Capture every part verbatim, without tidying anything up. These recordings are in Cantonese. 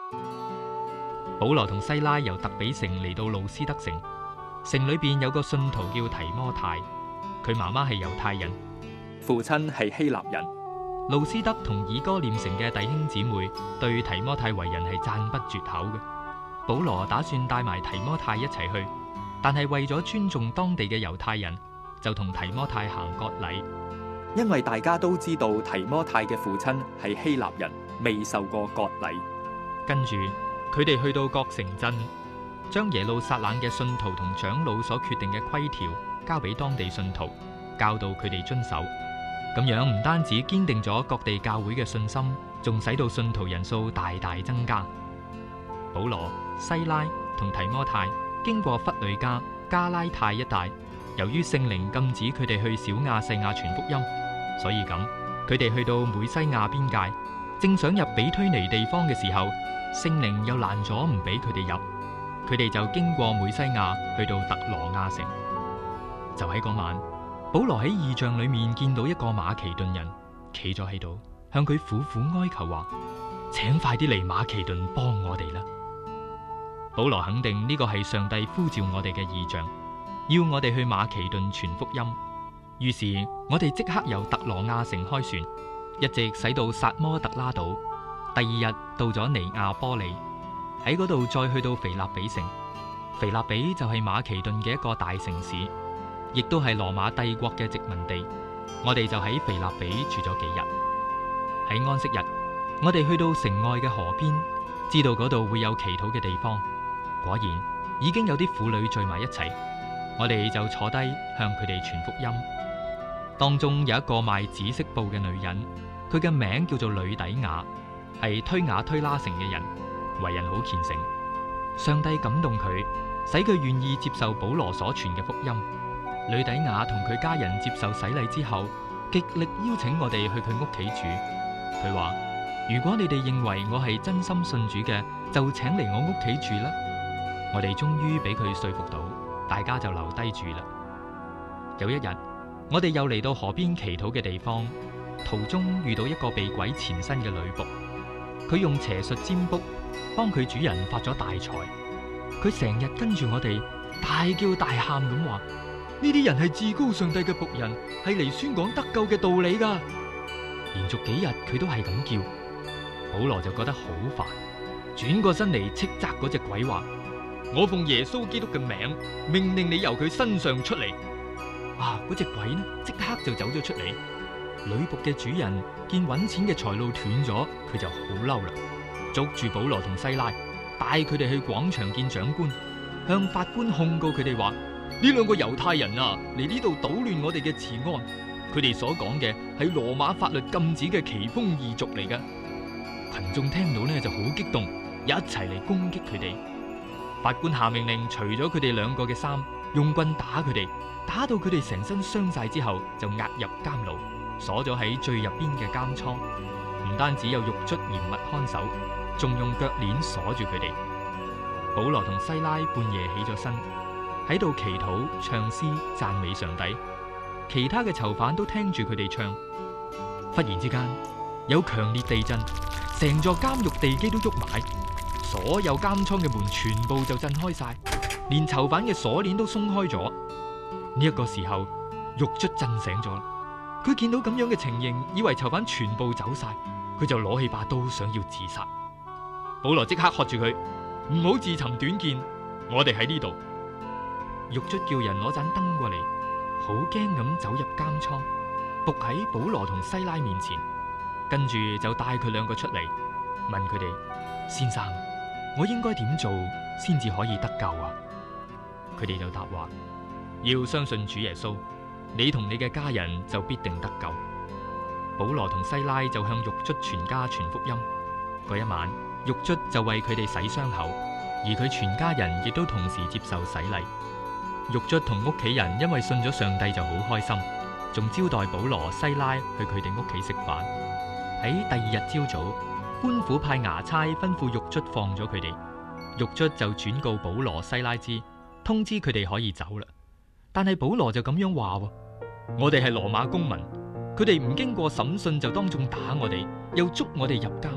保羅同西拉由特比城嚟到路斯德城，城裏邊有個信徒叫提摩太，佢媽媽係猶太人， 父親係希臘人。 路斯德同以哥念城嘅弟兄姊妹對提摩太為人係讚不絕口嘅。保羅打算帶埋提摩太一齊去，但係為咗尊重當地嘅猶太人，就同提摩太行割禮。 因為大家都知道提摩太嘅父親係希臘人，未受過割禮。 跟住佢哋去到各城鎮，將耶路撒冷嘅信徒同長老所決定嘅規條交俾當地信徒，教導佢哋遵守。咁樣唔單止堅定咗各地教會嘅信心，仲使到信徒人數大大增加。保羅、西拉同提摩太經過弗呂家、加拉太一帶，由於聖靈禁止佢哋去小亞細亞傳福音，所以咁佢哋去到每西亞邊界，正想入比推尼地方嘅時候，聖靈又攔咗唔俾佢哋入。佢哋就經過每西亞去到特羅亞城。就喺嗰晚，保羅喺異象裏面見到一個馬其頓人企咗喺度，向佢苦苦哀求話：請快啲嚟馬其頓幫我哋啦！保羅肯定呢個係上帝呼召我哋嘅異象，要我哋去馬其頓傳福音。於是我哋即刻由特羅亞城開船，一直駛到撒摩特拉島。第二日到咗尼亞波利，喺嗰度再去到腓立比城。腓立比就係馬其頓嘅一個大城市，亦都係羅馬帝國嘅殖民地。我哋就喺腓立比住咗幾日。喺安息日，我哋去到城外嘅河邊，知道嗰度會有祈禱嘅地方。果然已經有啲婦女聚埋一齊，我哋就坐低向佢哋傳福音。當中有一個賣紫色布嘅女人，佢嘅名叫做呂底亞，係推雅推拉城嘅人，為人好虔誠。上帝感動佢，使佢願意接受保羅所傳嘅福音。呂底亞同佢家人接受洗禮之後，極力邀請我哋去佢屋企住。佢話：如果你哋認為我係真心信主嘅，就請嚟我屋企住啦。我哋終於俾佢說服到，大家就留低住啦。有一日，我哋又嚟到河邊祈禱嘅地方，途中遇到一個被鬼纏身嘅女僕，佢用邪術占卜，幫佢主人發咗大財。佢成日跟住我哋，大叫大喊咁話：呢啲人係至高上帝嘅僕人，係嚟宣講得救嘅道理噶。連續幾日佢都係咁叫，保羅就覺得好煩，轉過身嚟斥責嗰隻鬼話：我奉耶穌基督嘅名，命令你由佢身上出嚟。啊！嗰隻鬼呢，即刻就走咗出嚟。女僕嘅主人見揾錢嘅財路斷咗，佢就好嬲啦，捉住保羅同西拉，帶佢哋去廣場見長官，向法官控告佢哋話：呢兩個猶太人啊，嚟呢度搗亂我哋嘅治安。佢哋所講嘅係羅馬法律禁止嘅奇風異俗嚟嘅。群眾聽到呢就好激動，一齊嚟攻擊佢哋。法官下命令除咗佢哋兩個嘅衫，用棍打佢哋，打到佢哋成身傷晒之後，就押入監牢，鎖咗喺最入邊嘅監倉。唔單止有獄卒嚴密看守，仲用腳鏈鎖住佢哋。保羅同西拉半夜起咗身，喺度祈禱、唱詩、讚美上帝。其他嘅囚犯都聽住佢哋唱。忽然之間有強烈地震，成座監獄地基都喐埋，所有監倉嘅門全部就震開晒，連囚犯嘅鎖鏈都鬆開咗。呢一個時候，獄卒震醒咗啦。佢見到咁樣嘅情形，以為囚犯全部走晒，佢就攞起把刀想要自殺。保羅即刻喝住佢：唔好自尋短見，我哋喺呢度。獄卒叫人攞盞燈過嚟，好驚咁走入監倉，伏喺保羅同西拉面前，跟住就帶佢兩個出嚟，問佢哋：先生，我應該點做先至可以得救啊？佢哋就答話：要相信主耶穌，你同你嘅家人就必定得救。保羅同西拉就向獄卒全家傳福音。嗰一晚，獄卒就為佢哋洗傷口，而佢全家人亦都同時接受洗禮。獄卒同屋企人因為信咗上帝就好開心，仲招待保羅、西拉去佢哋屋企食飯。喺第二日朝早，官府派衙差吩咐獄卒放咗佢哋，獄卒就轉告保羅、西拉知，通知佢哋可以走啦。但係保羅就咁樣話：我哋係羅馬公民，佢哋唔經過審訊就當眾打我哋，又捉我哋入監，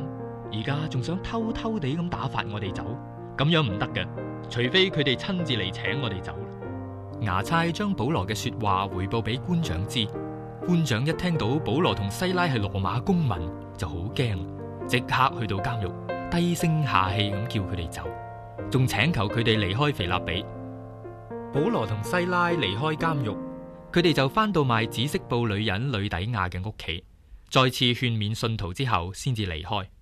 而家仲想偷偷地咁打發我哋走，咁樣唔得嘅，除非佢哋親自嚟請我哋走。衙差將保羅嘅說話回報俾官長知，官長一聽到保羅同西拉係羅馬公民，就好驚，即刻去到監獄，低聲下氣咁叫佢哋走，仲請求佢哋離開腓立比。保羅同西拉離開監獄，佢哋就翻到賣紫色布女人呂底亞嘅屋企，再次勸勉信徒之後，先至離開。